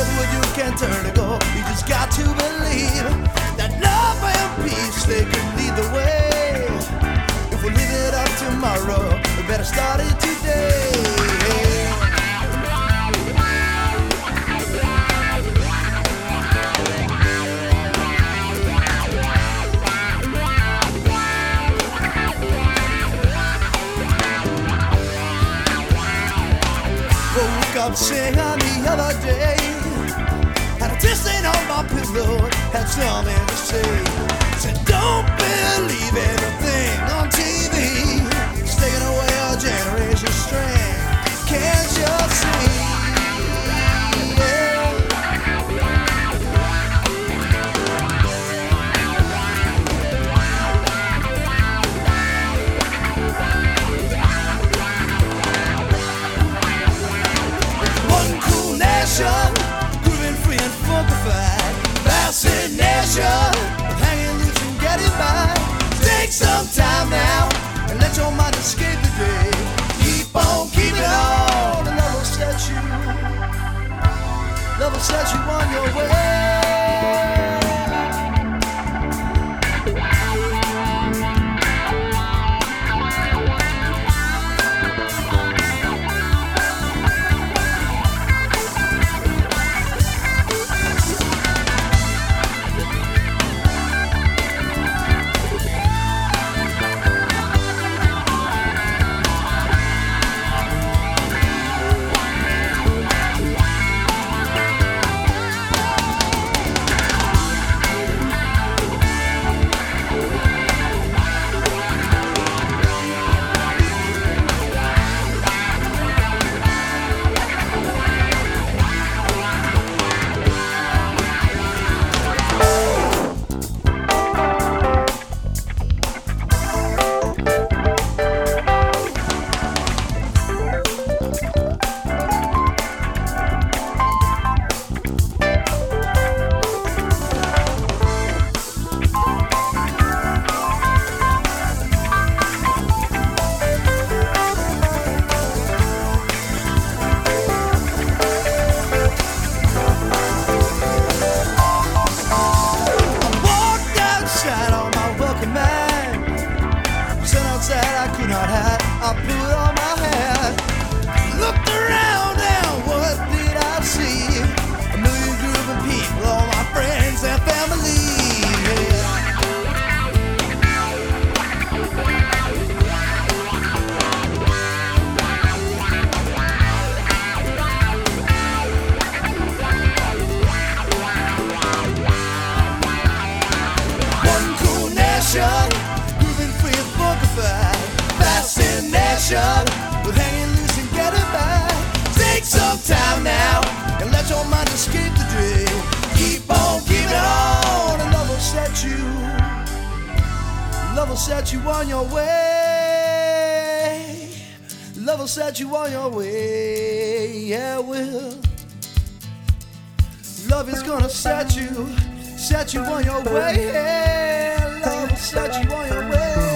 whatever we do can turn to gold. You just got to believe that love and peace, they can lead the way. If we leave it up tomorrow, we better start it today. Woke up singing the other day, had a distance on my pillow, had something to say. Said don't believe everything on TV, it's taking away our generation's strength. Can't you see? Grooving free and funkified, fascination, hanging loose and getting by. Take some time now and let your mind escape the day. Keep on keeping on, and love will set you on your way. I put on my hat, looked around and what did I see? A million group of people, all my friends and family. One cool nation, grooving free and funkified. Fascination with hanging loose and getting by. Take some time now and let your mind escape the dream. Keep on keeping on, and love will set you on your way. Love will set you on your way. Yeah, it will. Love is gonna set you on your way. Love will set you on your way.